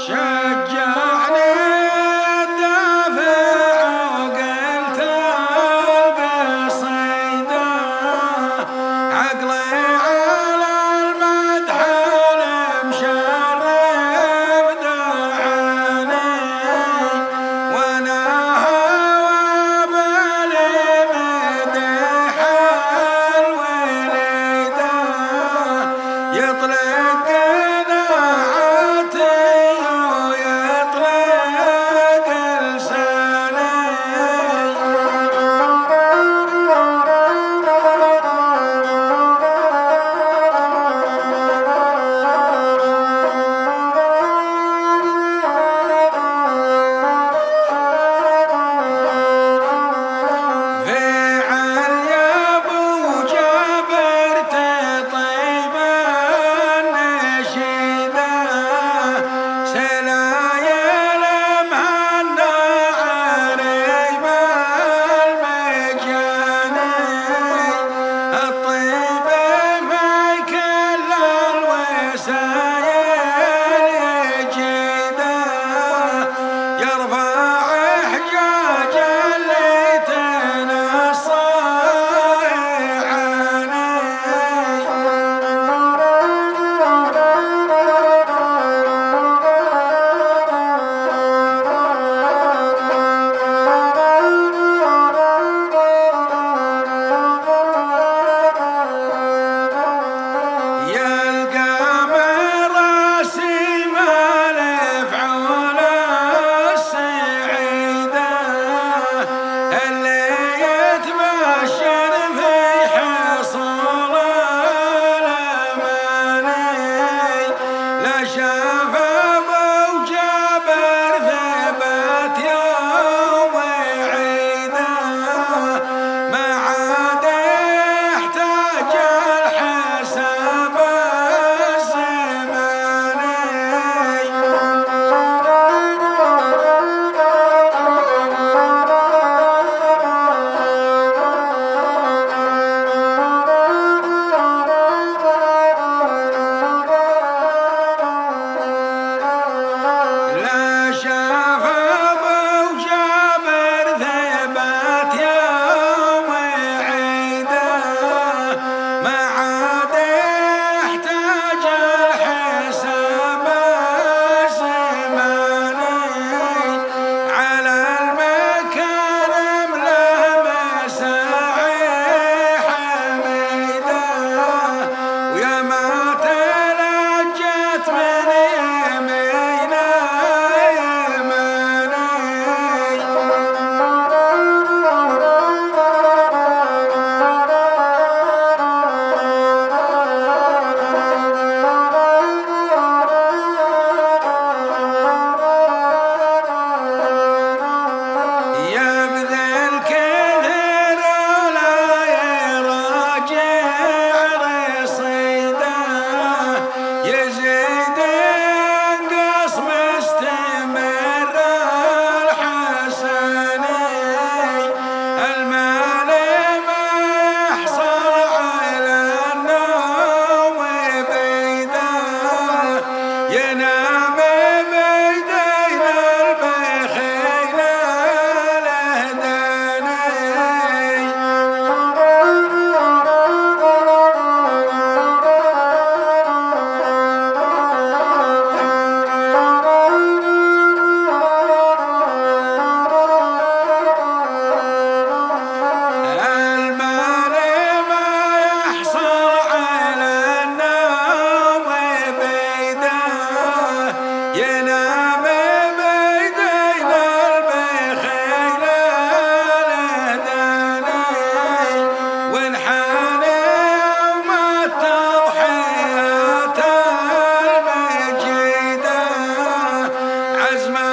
شجعني الدافع وقلت القصيدة عقلي على المدح المشرف دعاني وانا هوى بالي مدح الوليدة يطلق قناعاتي ويطلق لساني فعل يا ابو جابر تطيب النشيدة سلايل مهنا عريب المجاني الطيب في كل الوسايل يجيده يرفع حجاج اللي تنصى عاني يلقى مراسي مالف علا السعيدة اللي يتبشر في حصول الأماني لا شاف أبو جابر ثبت يوم عيده ما عاد يحتاج الحساب الزماني لا شاف أبو جابر ثبت يوم عيده ما عاد يحتاج الحساب الزماني على المكارم له مساعي حميده ويا ما تلجت من يمينه يماني يبذل كثير ولا يراجع رصيده يزيد ينقص مستمر الحسني المال ما يحصل على النوم بيده ينام بيدين البخيل الهداني المال ما يحصل على النوم بيده ينام بيدين البخيل الهداني وانحان يوم التضحيات المجيده عزم